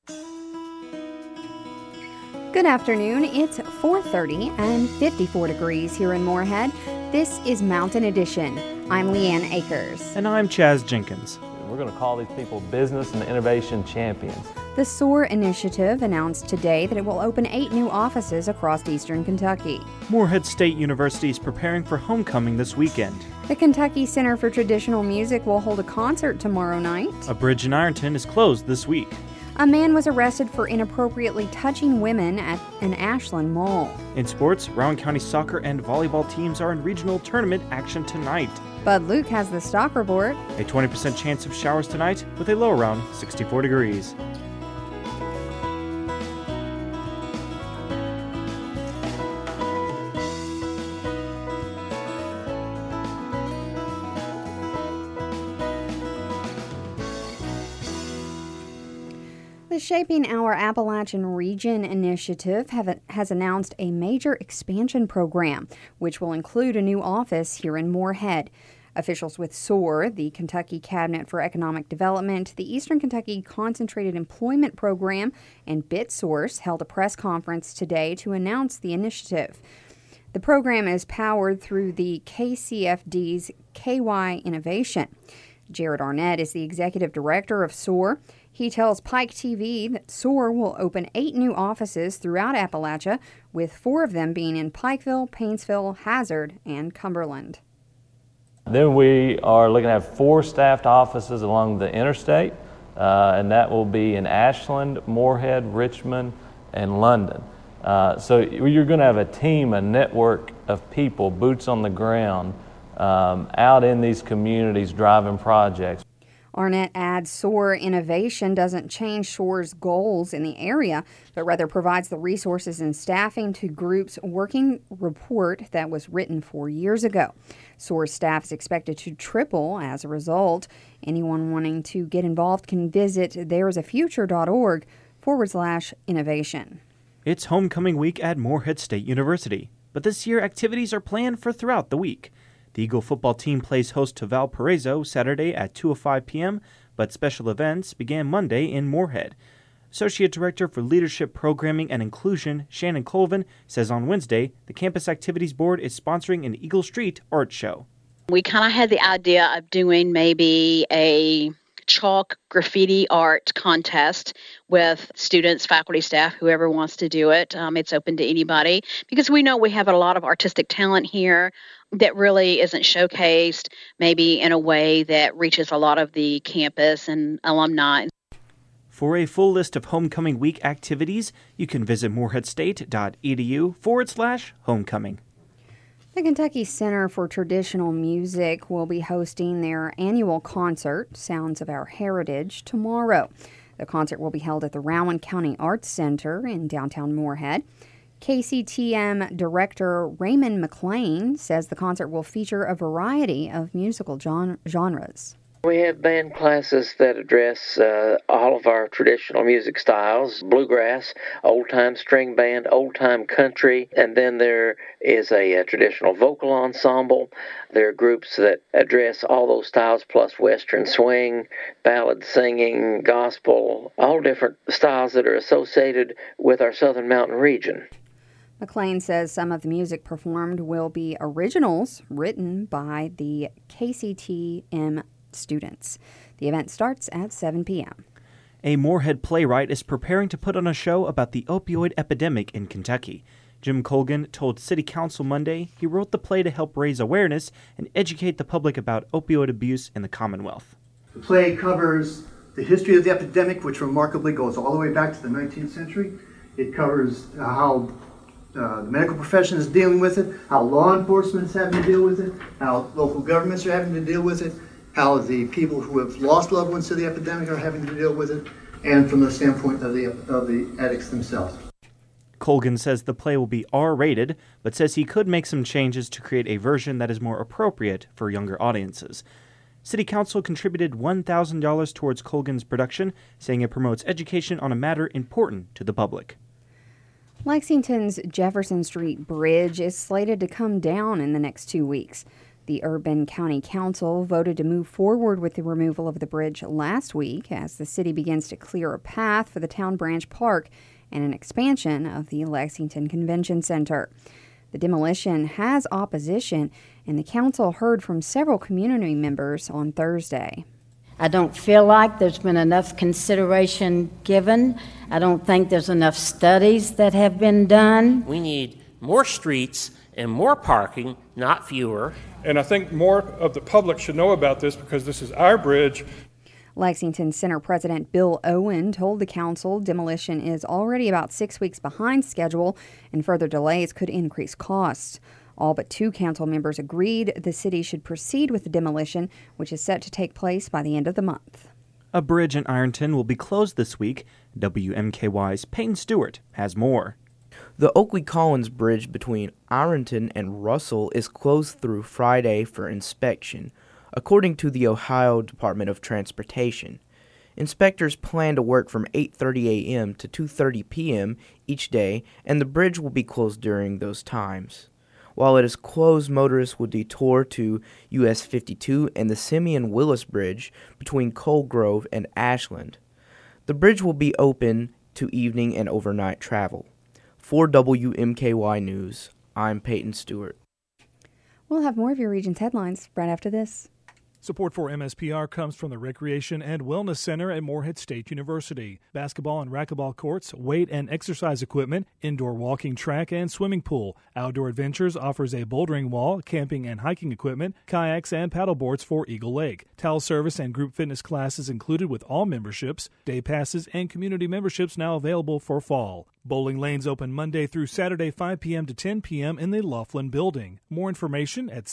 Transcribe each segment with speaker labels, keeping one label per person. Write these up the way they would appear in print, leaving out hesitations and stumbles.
Speaker 1: Good afternoon. It's 4:30 and 54 degrees here in Moorhead. This is Mountain Edition. I'm Leanne Akers.
Speaker 2: And I'm Chaz Jenkins.
Speaker 3: We're going to call these people business and innovation champions.
Speaker 1: The SOAR initiative announced today that it will open 8 new offices across eastern Kentucky.
Speaker 2: Moorhead State University is preparing for homecoming this weekend.
Speaker 1: The Kentucky Center for Traditional Music will hold a concert tomorrow night.
Speaker 2: A bridge in Ironton is closed this week.
Speaker 1: A man was arrested for inappropriately touching women at an Ashland mall.
Speaker 2: In sports, Rowan County soccer and volleyball teams are in regional tournament action tonight.
Speaker 1: Bud Luke has the stock report.
Speaker 2: A 20% chance of showers tonight with a low around 64 degrees.
Speaker 1: The Shaping Our Appalachian Region initiative has announced a major expansion program, which will include a new office here in Moorhead. Officials with SOAR, the Kentucky Cabinet for Economic Development, the Eastern Kentucky Concentrated Employment Program, and BitSource held a press conference today to announce the initiative. The program is powered through the KCFD's KY Innovation. Jared Arnett is the executive director of SOAR. He tells Pike TV that SOAR will open 8 new offices throughout Appalachia, with 4 of them being in Pikeville, Painesville, Hazard, and Cumberland.
Speaker 3: Then we are looking at 4 staffed offices along the interstate, and that will be in Ashland, Moorhead, Richmond, and London. So you're going to have a team, a network of people, boots on the ground, out in these communities driving projects.
Speaker 1: Arnett adds SOAR Innovation doesn't change SOAR's goals in the area, but rather provides the resources and staffing to groups working report that was written 4 years ago. SOAR's staff is expected to triple as a result. Anyone wanting to get involved can visit thereisafuture.org/innovation.
Speaker 2: It's homecoming week at Moorhead State University, but this year activities are planned for throughout the week. The Eagle football team plays host to Valparaiso Saturday at 2:05 p.m., but special events began Monday in Moorhead. Associate Director for Leadership Programming and Inclusion, Shannon Colvin, says on Wednesday the Campus Activities Board is sponsoring an Eagle Street art show.
Speaker 4: We kind of had the idea of doing maybe a chalk graffiti art contest with students, faculty, staff, whoever wants to do it. It's open to anybody because we know we have a lot of artistic talent here that really isn't showcased maybe in a way that reaches a lot of the campus and alumni.
Speaker 2: For a full list of homecoming week activities, you can visit moorheadstate.edu/homecoming.
Speaker 1: The Kentucky Center for Traditional Music will be hosting their annual concert, Sounds of Our Heritage, tomorrow. The concert will be held at the Rowan County Arts Center in downtown Moorhead. KCTM Director Raymond McLean says the concert will feature a variety of musical genres.
Speaker 5: We have band classes that address all of our traditional music styles: bluegrass, old-time string band, old-time country, and then there is a traditional vocal ensemble. There are groups that address all those styles, plus western swing, ballad singing, gospel, all different styles that are associated with our Southern Mountain region.
Speaker 1: McLean says some of the music performed will be originals written by the KCTM students. The event starts at 7 p.m.
Speaker 2: A Moorhead playwright is preparing to put on a show about the opioid epidemic in Kentucky. Jim Colgan told City Council Monday he wrote the play to help raise awareness and educate the public about opioid abuse in the Commonwealth.
Speaker 6: The play covers the history of the epidemic, which remarkably goes all the way back to the 19th century. It covers how the medical profession is dealing with it, how law enforcement is having to deal with it, how local governments are having to deal with it, how the people who have lost loved ones to the epidemic are having to deal with it, and from the standpoint of the addicts themselves.
Speaker 2: Colgan says the play will be R-rated, but says he could make some changes to create a version that is more appropriate for younger audiences. City Council contributed $1,000 towards Colgan's production, saying it promotes education on a matter important to the public.
Speaker 1: Lexington's Jefferson Street Bridge is slated to come down in the next 2 weeks. The Urban County Council voted to move forward with the removal of the bridge last week as the city begins to clear a path for the Town Branch Park and an expansion of the Lexington Convention Center. The demolition has opposition, and the council heard from several community members on Thursday.
Speaker 7: I don't feel like there's been enough consideration given. I don't think there's enough studies that have been done.
Speaker 8: We need more streets and more parking, not fewer.
Speaker 9: And I think more of the public should know about this because this is our bridge.
Speaker 1: Lexington Center President Bill Owen told the council demolition is already about 6 weeks behind schedule and further delays could increase costs. All but 2 council members agreed the city should proceed with the demolition, which is set to take place by the end of the month.
Speaker 2: A bridge in Ironton will be closed this week. WMKY's Peyton Stewart has more.
Speaker 10: The Oakley-Collins Bridge between Ironton and Russell is closed through Friday for inspection, according to the Ohio Department of Transportation. Inspectors plan to work from 8:30 a.m. to 2:30 p.m. each day, and the bridge will be closed during those times. While it is closed, motorists will detour to US 52 and the Simeon Willis Bridge between Coal Grove and Ashland. The bridge will be open to evening and overnight travel. For WMKY News, I'm Peyton Stewart.
Speaker 1: We'll have more of your region's headlines right after this.
Speaker 11: Support for MSPR comes from the Recreation and Wellness Center at Morehead State University. Basketball and racquetball courts, weight and exercise equipment, indoor walking track and swimming pool. Outdoor Adventures offers a bouldering wall, camping and hiking equipment, kayaks and paddleboards for Eagle Lake. Towel service and group fitness classes included with all memberships. Day passes and community memberships now available for fall. Bowling lanes open Monday through Saturday 5 p.m. to 10 p.m. in the Laughlin Building. More information at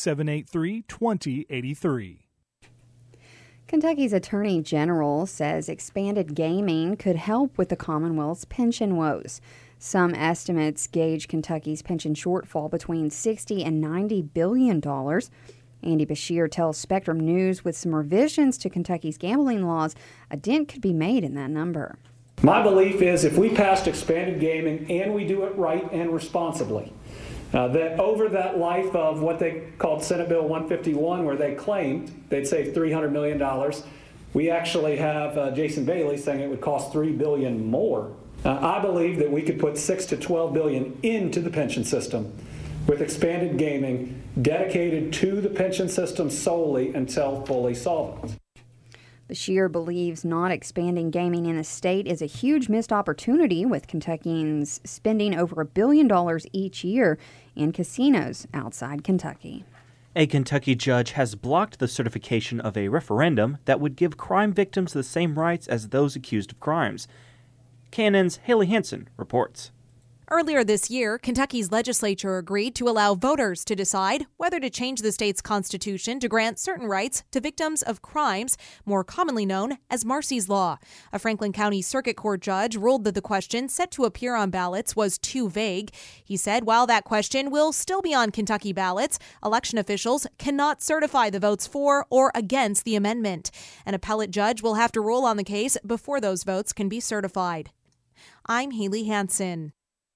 Speaker 11: 783-2083.
Speaker 1: Kentucky's Attorney General says expanded gaming could help with the Commonwealth's pension woes. Some estimates gauge Kentucky's pension shortfall between $60 and $90 billion. Andy Bashir tells Spectrum News with some revisions to Kentucky's gambling laws, a dent could be made in that number.
Speaker 12: My belief is if we passed expanded gaming and we do it right and responsibly, that over that life of what they called Senate Bill 151, where they claimed they'd save $300 million, we actually have Jason Bailey saying it would cost $3 billion more. I believe that we could put $6 to $12 billion into the pension system with expanded gaming dedicated to the pension system solely until fully solvent.
Speaker 1: Bashir believes not expanding gaming in the state is a huge missed opportunity, with Kentuckians spending over $1 billion each year in casinos outside Kentucky.
Speaker 2: A Kentucky judge has blocked the certification of a referendum that would give crime victims the same rights as those accused of crimes. KNN's Haley Hansen reports.
Speaker 13: Earlier this year, Kentucky's legislature agreed to allow voters to decide whether to change the state's constitution to grant certain rights to victims of crimes, more commonly known as Marsy's Law. A Franklin County Circuit Court judge ruled that the question set to appear on ballots was too vague. He said while that question will still be on Kentucky ballots, election officials cannot certify the votes for or against the amendment. An appellate judge will have to rule on the case before those votes can be certified. I'm Haley Hansen.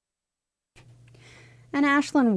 Speaker 1: An Ashland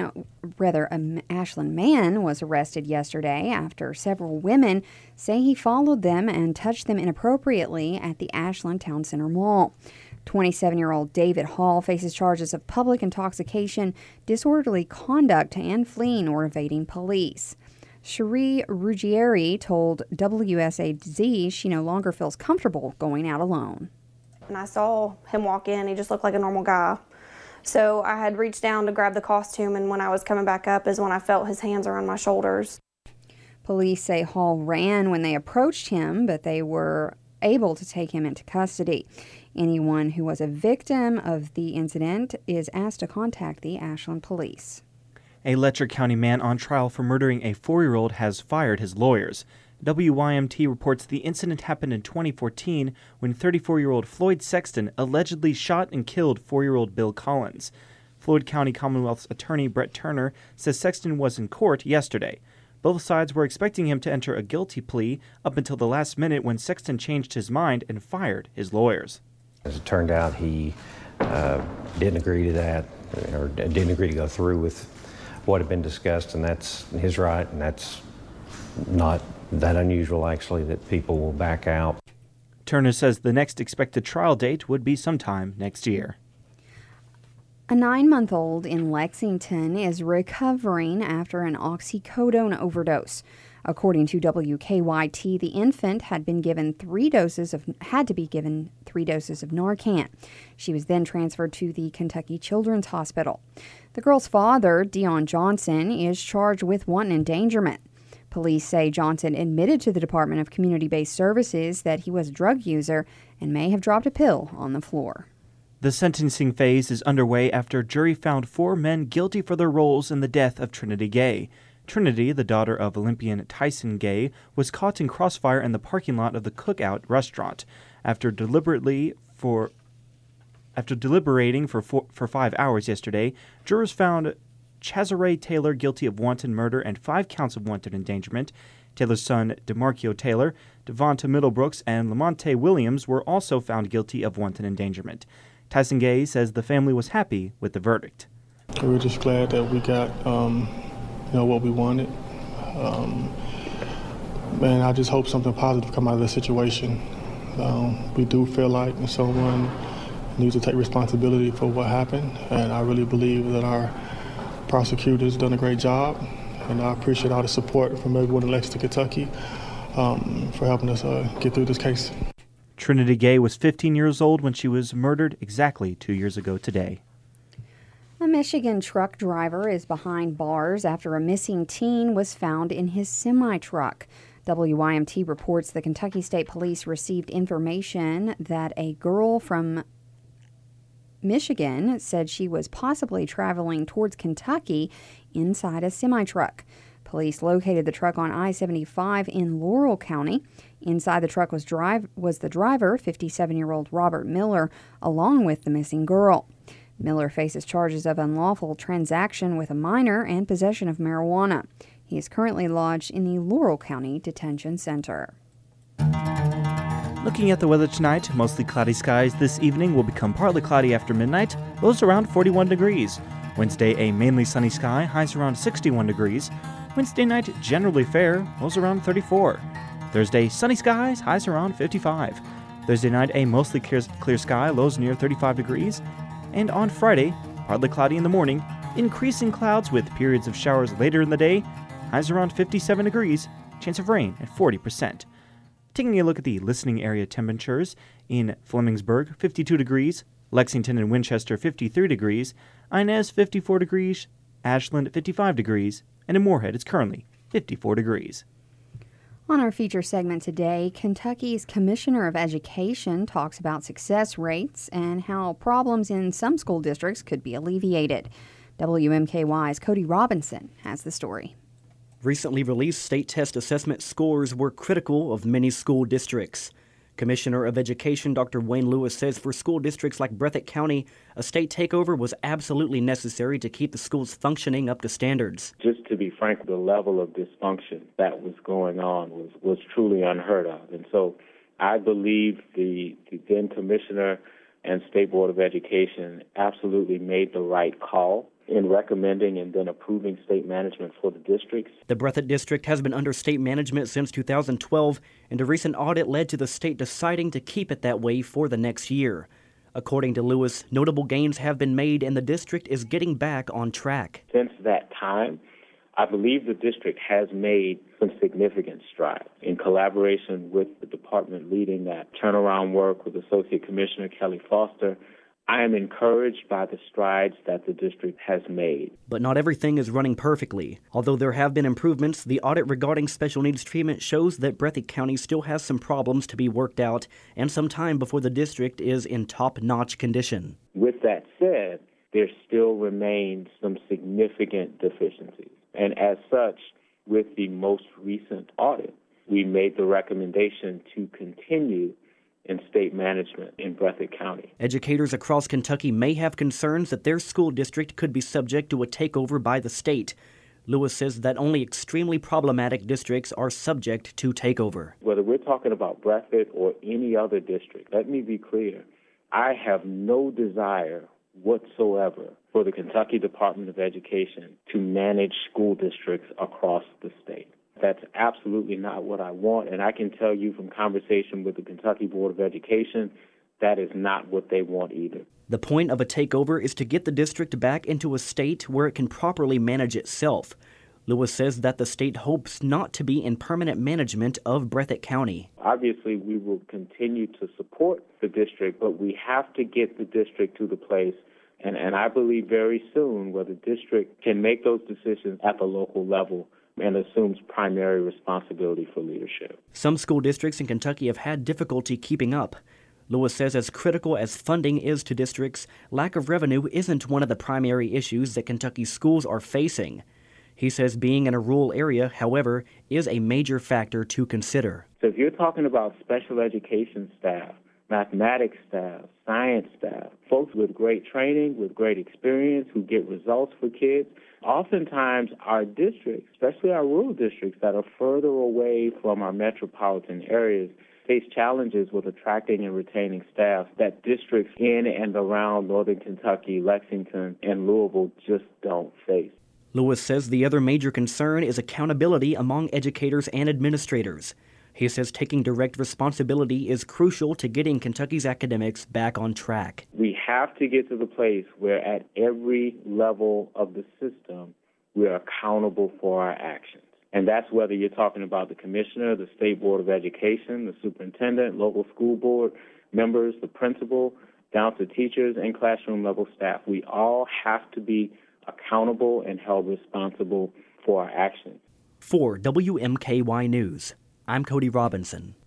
Speaker 1: man was arrested yesterday after several women say he followed them and touched them inappropriately at the Ashland Town Center Mall. 27-year-old David Hall faces charges of public intoxication, disorderly conduct, and fleeing or evading police. Cherie Ruggieri told WSAZ she no longer feels comfortable going out alone.
Speaker 14: And I saw him walk in. He just looked like a normal guy. So I had reached down to grab the costume, and when I was coming back up is when I felt his hands around my shoulders.
Speaker 1: Police say Hall ran when they approached him, but they were able to take him into custody. Anyone who was a victim of the incident is asked to contact the Ashland police.
Speaker 2: A Letcher County man on trial for murdering a 4-year-old has fired his lawyers. WYMT reports the incident happened in 2014 when 34-year-old Floyd Sexton allegedly shot and killed 4-year-old Bill Collins. Floyd County Commonwealth's attorney Brett Turner says Sexton was in court yesterday. Both sides were expecting him to enter a guilty plea up until the last minute when Sexton changed his mind and fired his lawyers.
Speaker 15: As it turned out, he didn't agree to that, or didn't agree to go through with what had been discussed, and that's his right, and that's not that unusual, actually, that people will back out.
Speaker 2: Turner says the next expected trial date would be sometime next year.
Speaker 1: A 9-month-old in Lexington is recovering after an oxycodone overdose. According to WKYT, the infant had to be given 3 doses of Narcan. She was then transferred to the Kentucky Children's Hospital. The girl's father, Dion Johnson, is charged with wanton endangerment. Police say Johnson admitted to the Department of Community-Based Services that he was a drug user and may have dropped a pill on the floor.
Speaker 2: The sentencing phase is underway after a jury found 4 men guilty for their roles in the death of Trinity Gay. Trinity, the daughter of Olympian Tyson Gay, was caught in crossfire in the parking lot of the Cookout restaurant. After deliberating for 5 hours yesterday, jurors found Chazare Taylor guilty of wanton murder and 5 counts of wanton endangerment. Taylor's son, DeMarco Taylor, Devonta Middlebrooks, and Lamonte Williams were also found guilty of wanton endangerment. Tyson Gay says the family was happy with the verdict.
Speaker 16: We're just glad that we got what we wanted. And I just hope something positive come out of the situation. We do feel like someone needs to take responsibility for what happened, and I really believe that our prosecutors done a great job, and I appreciate all the support from everyone in Lexington, Kentucky, for helping us get through this case.
Speaker 2: Trinity Gay was 15 years old when she was murdered exactly 2 years ago today.
Speaker 1: A Michigan truck driver is behind bars after a missing teen was found in his semi-truck. WYMT reports the Kentucky State Police received information that a girl from Michigan said she was possibly traveling towards Kentucky inside a semi-truck. Police located the truck on I-75 in Laurel County. Inside the truck was the driver, 57-year-old Robert Miller, along with the missing girl. Miller faces charges of unlawful transaction with a minor and possession of marijuana. He is currently lodged in the Laurel County Detention Center.
Speaker 2: Looking at the weather tonight, mostly cloudy skies this evening will become partly cloudy after midnight, lows around 41 degrees. Wednesday, a mainly sunny sky, highs around 61 degrees. Wednesday night, generally fair, lows around 34. Thursday, sunny skies, highs around 55. Thursday night, a mostly clear sky, lows near 35 degrees. And on Friday, partly cloudy in the morning, increasing clouds with periods of showers later in the day, highs around 57 degrees, chance of rain at 40%. Taking a look at the listening area temperatures, in Flemingsburg, 52 degrees, Lexington and Winchester, 53 degrees, Inez, 54 degrees, Ashland, 55 degrees, and in Moorhead, it's currently 54 degrees.
Speaker 1: On our feature segment today, Kentucky's Commissioner of Education talks about success rates and how problems in some school districts could be alleviated. WMKY's Cody Robinson has the story.
Speaker 17: Recently released state test assessment scores were critical of many school districts. Commissioner of Education Dr. Wayne Lewis says for school districts like Breathitt County, a state takeover was absolutely necessary to keep the schools functioning up to standards.
Speaker 18: Just to be frank, the level of dysfunction that was going on was truly unheard of. And so I believe the then Commissioner and State Board of Education absolutely made the right call in recommending and then approving state management for the districts.
Speaker 17: The Breathitt District has been under state management since 2012, and a recent audit led to the state deciding to keep it that way for the next year. According to Lewis, notable gains have been made and the district is getting back on track.
Speaker 18: Since that time, I believe the district has made some significant strides in collaboration with the department leading that turnaround work with Associate Commissioner Kelly Foster. I am encouraged by the strides that the district has made.
Speaker 17: But not everything is running perfectly. Although there have been improvements, the audit regarding special needs treatment shows that Breathitt County still has some problems to be worked out and some time before the district is in top-notch condition.
Speaker 18: With that said, there still remain some significant deficiencies. And as such, with the most recent audit, we made the recommendation to continue in state management in Breathitt County.
Speaker 17: Educators across Kentucky may have concerns that their school district could be subject to a takeover by the state. Lewis says that only extremely problematic districts are subject to takeover.
Speaker 18: Whether we're talking about Breathitt or any other district, let me be clear. I have no desire whatsoever for the Kentucky Department of Education to manage school districts across the state. That's absolutely not what I want, and I can tell you from conversation with the Kentucky Board of Education, that is not what they want either.
Speaker 17: The point of a takeover is to get the district back into a state where it can properly manage itself. Lewis says that the state hopes not to be in permanent management of Breathitt County.
Speaker 18: Obviously, we will continue to support the district, but we have to get the district to the place, and I believe very soon, where the district can make those decisions at the local level and assumes primary responsibility for leadership.
Speaker 17: Some school districts in Kentucky have had difficulty keeping up. Lewis says as critical as funding is to districts, lack of revenue isn't one of the primary issues that Kentucky schools are facing. He says being in a rural area, however, is a major factor to consider.
Speaker 18: So if you're talking about special education staff, mathematics staff, science staff, folks with great training, with great experience, who get results for kids, oftentimes our districts, especially our rural districts that are further away from our metropolitan areas, face challenges with attracting and retaining staff that districts in and around northern Kentucky, Lexington, and Louisville just don't face.
Speaker 17: Lewis says the other major concern is accountability among educators and administrators. He says taking direct responsibility is crucial to getting Kentucky's academics back on track.
Speaker 18: We have to get to the place where at every level of the system, we're accountable for our actions. And that's whether you're talking about the commissioner, the State Board of Education, the superintendent, local school board members, the principal, down to teachers and classroom level staff. We all have to be accountable and held responsible for our actions.
Speaker 17: For WMKY News, I'm Cody Robinson.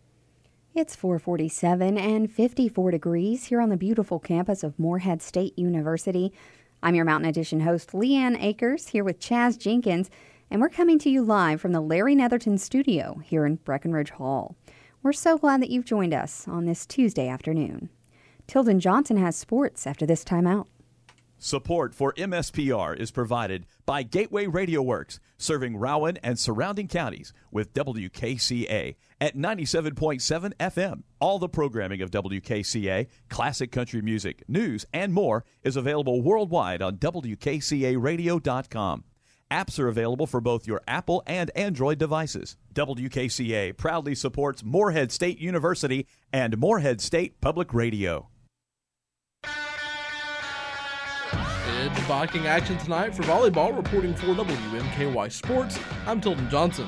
Speaker 1: It's 4:47 and 54 degrees here on the beautiful campus of Morehead State University. I'm your Mountain Edition host, Leanne Akers, here with Chaz Jenkins, and we're coming to you live from the Larry Netherton studio here in Breckenridge Hall. We're so glad that you've joined us on this Tuesday afternoon. Tilden Johnson has sports after this timeout.
Speaker 19: Support for MSPR is provided by Gateway Radio Works, serving Rowan and surrounding counties with WKCA at 97.7 FM. All the programming of WKCA, classic country music, news, and more is available worldwide on WKCAradio.com. Apps are available for both your Apple and Android devices. WKCA proudly supports Morehead State University and Morehead State Public Radio.
Speaker 20: It's Viking action tonight for volleyball. Reporting for WMKY Sports, I'm Tilden Johnson.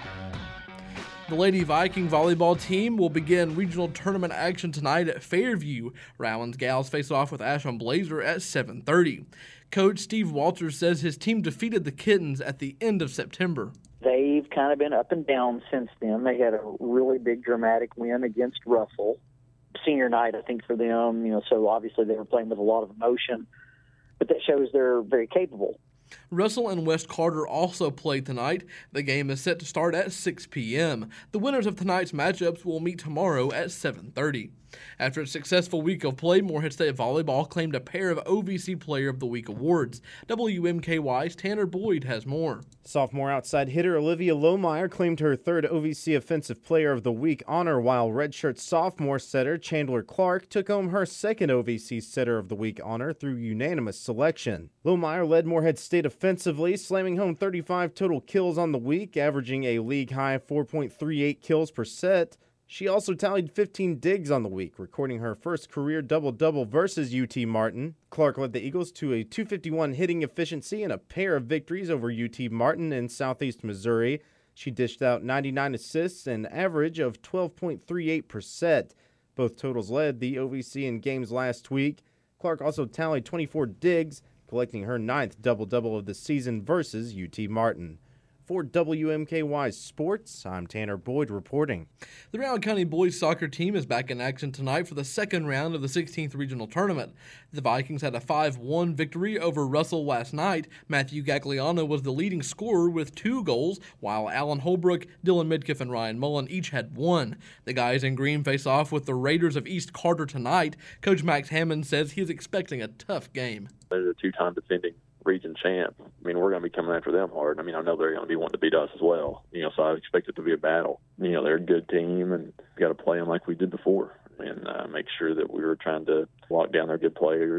Speaker 20: The Lady Viking volleyball team will begin regional tournament action tonight at Fairview. Rowan's Gals face off with Ashland Blazer at 7:30. Coach Steve Walters says his team defeated the Kittens at the end of September.
Speaker 21: They've kind of been up and down since then. They had a really big dramatic win against Russell. Senior night, I think, for them, so obviously they were playing with a lot of emotion. But that shows they're very capable.
Speaker 20: Russell and West Carter also play tonight. The game is set to start at 6 p.m. The winners of tonight's matchups will meet tomorrow at 7:30. After a successful week of play, Morehead State Volleyball claimed a pair of OVC Player of the Week awards. WMKY's Tanner Boyd has more.
Speaker 2: Sophomore outside hitter Olivia Lohmeyer claimed her third OVC Offensive Player of the Week honor, while redshirt sophomore setter Chandler Clark took home her second OVC Setter of the Week honor through unanimous selection. Lohmeyer led Morehead State offensively, slamming home 35 total kills on the week, averaging a league-high 4.38 kills per set. She also tallied 15 digs on the week, recording her first career double-double versus UT Martin. Clark led the Eagles to a .251 hitting efficiency and a pair of victories over UT Martin in Southeast Missouri. She dished out 99 assists and an average of 12.38%. Both totals led the OVC in games last week. Clark also tallied 24 digs, collecting her 9th double-double of the season versus UT Martin. For WMKY Sports, I'm Tanner Boyd reporting.
Speaker 20: The Rowan County boys soccer team is back in action tonight for the second round of the 16th regional tournament. The Vikings had a 5-1 victory over Russell last night. Matthew Gagliano was the leading scorer with 2 goals, while Alan Holbrook, Dylan Midkiff, and Ryan Mullen each had 1. The guys in green face off with the Raiders of East Carter tonight. Coach Max Hammond says he is expecting a tough game.
Speaker 22: They're the 2-time defending region champ. I mean, we're going to be coming after them hard. I mean, I know they're going to be wanting to beat us as well. So I expect it to be a battle. They're a good team, and we got to play them like we did before and make sure that we were trying to lock down their good players.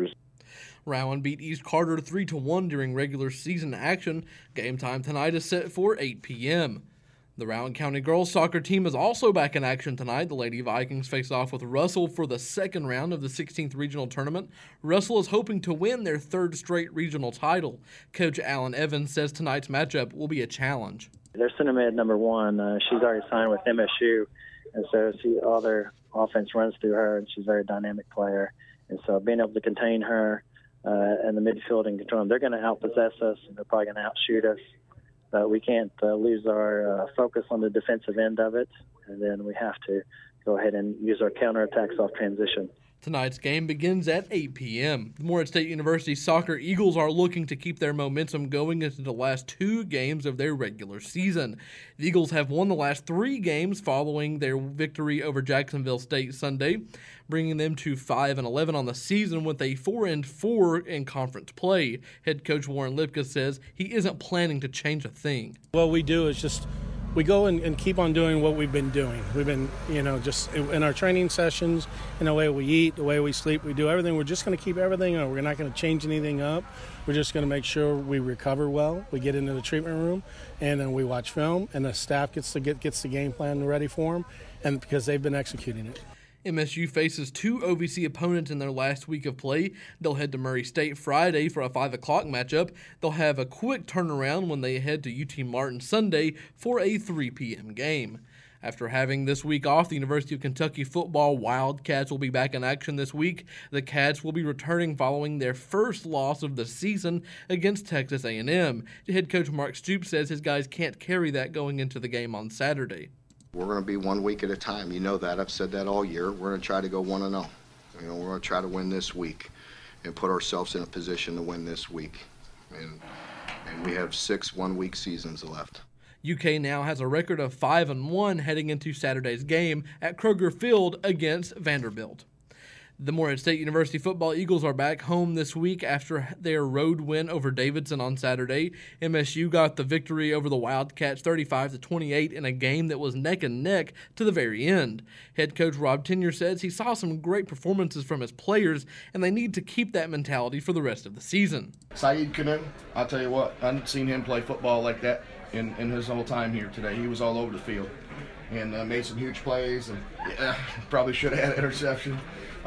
Speaker 20: Rowan beat East Carter 3-1 during regular season action. Game time tonight is set for 8 p.m. The Rowan County girls soccer team is also back in action tonight. The Lady Vikings face off with Russell for the second round of the 16th regional tournament. Russell is hoping to win their third straight regional title. Coach Alan Evans says tonight's matchup will be a challenge.
Speaker 21: They're center mid number one. She's already signed with MSU, and so all their offense runs through her, and she's a very dynamic player. And so being able to contain her in the midfield and control them, they're going to outpossess us, and they're probably going to outshoot us. But we can't lose our focus on the defensive end of it, and then we have to go ahead and use our counterattacks off transition.
Speaker 20: Tonight's game begins at 8 p.m. The Morehead State University Soccer Eagles are looking to keep their momentum going into the last 2 games of their regular season. The Eagles have won the last 3 games following their victory over Jacksonville State Sunday, bringing them to 5-11 on the season with a 4-4 in conference play. Head coach Warren Lipka says he isn't planning to change a thing.
Speaker 3: What we do is just we go and keep on doing what we've been doing. We've been, just in our training sessions, in the way we eat, the way we sleep, we do everything. We're just going to keep everything. We're not going to change anything up. We're just going to make sure we recover well. We get into the treatment room, and then we watch film, and the staff gets the game plan ready for them, and because they've been executing it.
Speaker 20: MSU faces 2 OVC opponents in their last week of play. They'll head to Murray State Friday for a 5 o'clock matchup. They'll have a quick turnaround when they head to UT Martin Sunday for a 3 p.m. game. After having this week off, the University of Kentucky football Wildcats will be back in action this week. The Cats will be returning following their first loss of the season against Texas A&M. Head coach Mark Stoops says his guys can't carry that going into the game on Saturday.
Speaker 4: We're going to be 1 week at a time. You know that. I've said that all year. We're going to try to go 1-0. We're going to try to win this week and put ourselves in a position to win this week. And we have 6 one-week seasons left.
Speaker 20: UK now has a record of 5-1 heading into Saturday's game at Kroger Field against Vanderbilt. The Morehead State University football Eagles are back home this week after their road win over Davidson on Saturday. MSU got the victory over the Wildcats 35-28 in a game that was neck and neck to the very end. Head coach Rob Tenyer says he saw some great performances from his players, and they need to keep that mentality for the rest of the season.
Speaker 23: Saeed Kanu, I'll tell you what, I haven't seen him play football like that in his whole time here today. He was all over the field and made some huge plays, and probably should have had an interception.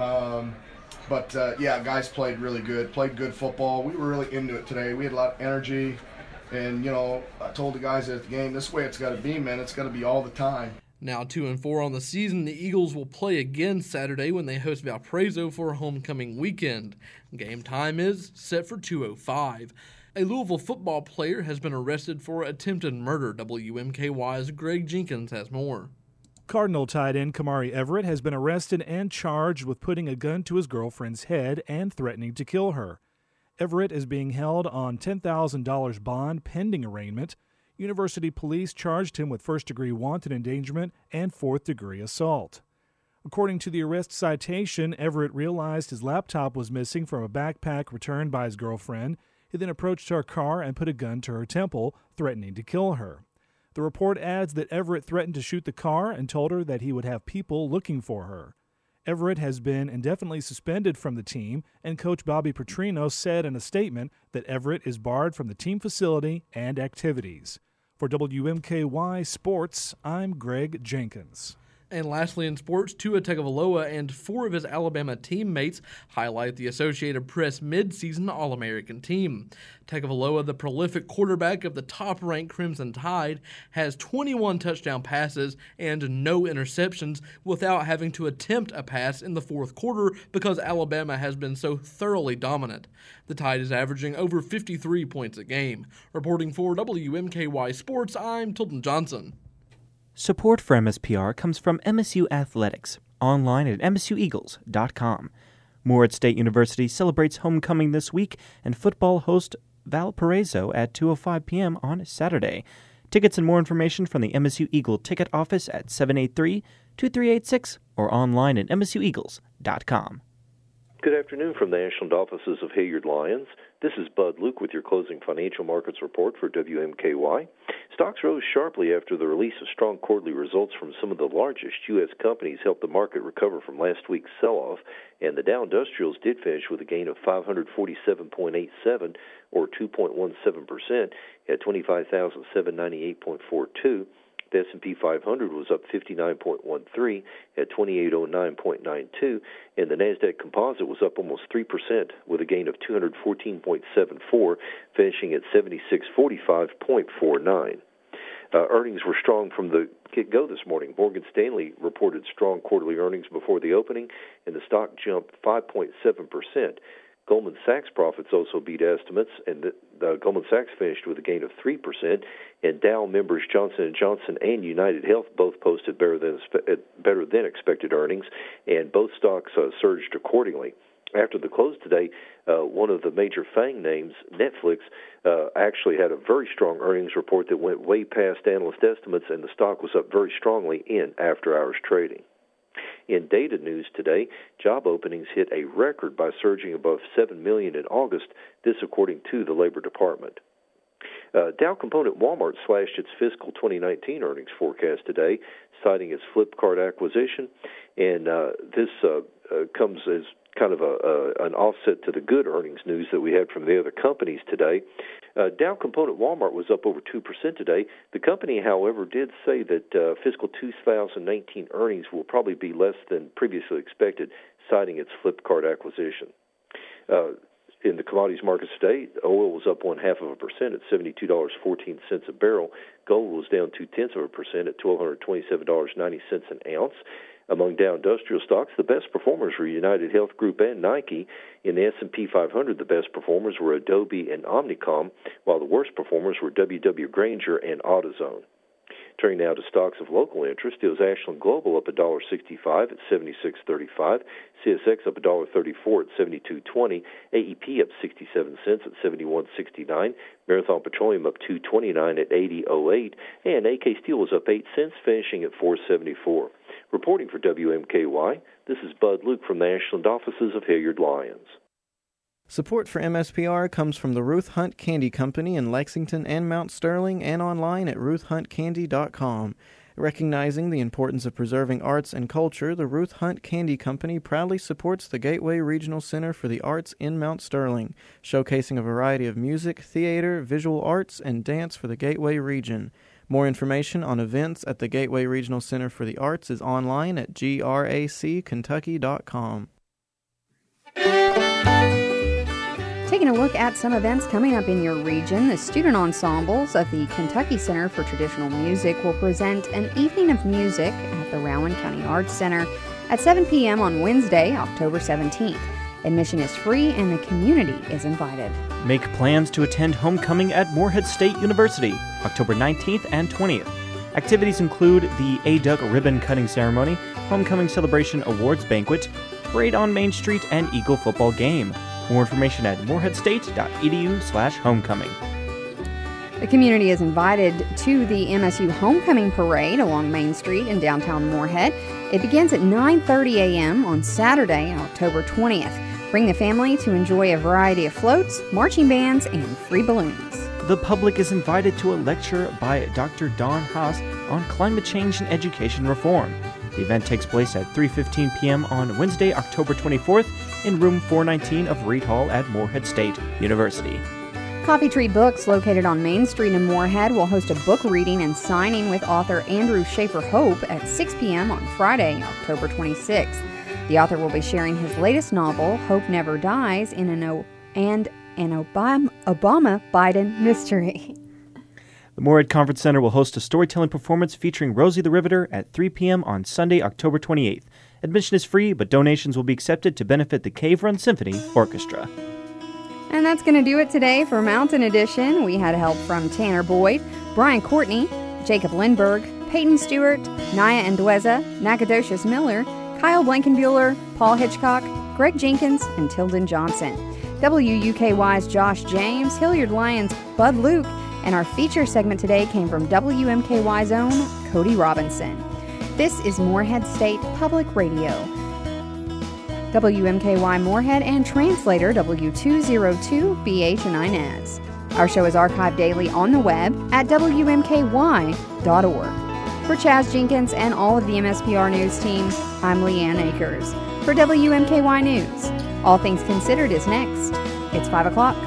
Speaker 23: But guys played really good, played good football. We were really into it today. We had a lot of energy, and, I told the guys at the game, this way it's got to be, man. It's got to be all the time.
Speaker 20: Now 2-4 on the season, the Eagles will play again Saturday when they host Valparaiso for a homecoming weekend. Game time is set for 2:05. A Louisville football player has been arrested for attempted murder. WMKY's Greg Jenkins has more.
Speaker 11: Cardinal tight end Kamari Everett has been arrested and charged with putting a gun to his girlfriend's head and threatening to kill her. Everett is being held on $10,000 bond pending arraignment. University police charged him with first-degree wanton endangerment and fourth-degree assault. According to the arrest citation, Everett realized his laptop was missing from a backpack returned by his girlfriend. He then approached her car and put a gun to her temple, threatening to kill her. The report adds that Everett threatened to shoot the car and told her that he would have people looking for her. Everett has been indefinitely suspended from the team, and Coach Bobby Petrino said in a statement that Everett is barred from the team facility and activities. For WMKY Sports, I'm Greg Jenkins.
Speaker 20: And lastly in sports, Tua Tagovailoa and 4 of his Alabama teammates highlight the Associated Press midseason All-American team. Tagovailoa, the prolific quarterback of the top-ranked Crimson Tide, has 21 touchdown passes and no interceptions without having to attempt a pass in the fourth quarter because Alabama has been so thoroughly dominant. The Tide is averaging over 53 points a game. Reporting for WMKY Sports, I'm Tilton Johnson.
Speaker 2: Support for MSPR comes from MSU Athletics, online at msueagles.com. Morehead State University celebrates homecoming this week, and football hosts Valparaiso at 2:05 p.m. on Saturday. Tickets and more information from the MSU Eagle ticket office at 783-2386 or online at msueagles.com.
Speaker 24: Good afternoon from the National Offices of Hilliard Lyons. This is Bud Luke with your closing financial markets report for WMKY. Stocks rose sharply after the release of strong quarterly results from some of the largest U.S. companies helped the market recover from last week's sell-off, and the Dow Industrials did finish with a gain of 547.87, or 2.17%, at 25,798.42. The S&P 500 was up 59.13 at 2809.92, and the Nasdaq Composite was up almost 3% with a gain of 214.74, finishing at 7645.49. Earnings were strong from the get-go this morning. Morgan Stanley reported strong quarterly earnings before the opening, and the stock jumped 5.7%. Goldman Sachs profits also beat estimates, and Goldman Sachs finished with a gain of 3%, and Dow members Johnson & Johnson and United Health both posted better than expected earnings, and both stocks surged accordingly. After the close today, one of the major FANG names, Netflix, actually had a very strong earnings report that went way past analyst estimates, and the stock was up very strongly in after-hours trading. In data news today, job openings hit a record by surging above 7 million in August, this according to the Labor Department. Dow component Walmart slashed its fiscal 2019 earnings forecast today, citing its Flipkart acquisition, and this comes as kind of an offset to the good earnings news that we had from the other companies today. Dow component Walmart was up over 2% today. The company, however, did say that fiscal 2019 earnings will probably be less than previously expected, citing its Flipkart acquisition. In the commodities markets today, oil was up 0.5% at $72.14 a barrel. Gold was down 0.2% at $1,227.90 an ounce. Among Dow Industrial stocks, the best performers were United Health Group and Nike. In the S&P 500, the best performers were Adobe and Omnicom, while the worst performers were WW Grainger and AutoZone. Turning now to stocks of local interest, it was Ashland Global up $1.65 at $76.35, CSX up $1.34 at $72.20, AEP up 67 cents at $71.69, Marathon Petroleum up $2.29 at $80.08, and AK Steel was up 8 cents, finishing at $4.74. Reporting for WMKY, this is Bud Luke from the Ashland offices of Hilliard Lyons.
Speaker 5: Support for MSPR comes from the Ruth Hunt Candy Company in Lexington and Mount Sterling, and online at ruthhuntcandy.com. Recognizing the importance of preserving arts and culture, the Ruth Hunt Candy Company proudly supports the Gateway Regional Center for the Arts in Mount Sterling, showcasing a variety of music, theater, visual arts, and dance for the Gateway region. More information on events at the Gateway Regional Center for the Arts is online at grackentucky.com.
Speaker 1: Taking a look at some events coming up in your region, the student ensembles of the Kentucky Center for Traditional Music will present an evening of music at the Rowan County Arts Center at 7 p.m. on Wednesday, October 17th. Admission is free and the community is invited.
Speaker 2: Make plans to attend homecoming at Morehead State University, October 19th and 20th. Activities include the A-Duck ribbon cutting ceremony, homecoming celebration awards banquet, parade on Main Street, and Eagle football game. More information at moreheadstate.edu/homecoming.
Speaker 1: The community is invited to the MSU Homecoming Parade along Main Street in downtown Morehead. It begins at 9:30 a.m. on Saturday, October 20th. Bring the family to enjoy a variety of floats, marching bands, and free balloons.
Speaker 2: The public is invited to a lecture by Dr. Don Haas on climate change and education reform. The event takes place at 3:15 p.m. on Wednesday, October 24th in room 419 of Reed Hall at Morehead State University.
Speaker 1: Coffee Tree Books, located on Main Street in Morehead, will host a book reading and signing with author Andrew Schaefer Hope at 6 p.m. on Friday, October 26th. The author will be sharing his latest novel, Hope Never Dies, an Obama-Biden mystery.
Speaker 2: The Morehead Conference Center will host a storytelling performance featuring Rosie the Riveter at 3 p.m. on Sunday, October 28th. Admission is free, but donations will be accepted to benefit the Cave Run Symphony Orchestra.
Speaker 1: And that's going to do it today for Mountain Edition. We had help from Tanner Boyd, Brian Courtney, Jacob Lindberg, Peyton Stewart, Naya Endueza, Nacogdoches Miller, Kyle Blankenbuehler, Paul Hitchcock, Greg Jenkins, and Tilden Johnson. WUKY's Josh James, Hilliard Lyons' Bud Luke, and our feature segment today came from WMKY's own Cody Robinson. This is Morehead State Public Radio. WMKY Morehead and translator W202BH9S. Our show is archived daily on the web at WMKY.org. For Chaz Jenkins and all of the MSPR News team, I'm Leanne Akers. For WMKY News, All Things Considered is next. It's 5 o'clock.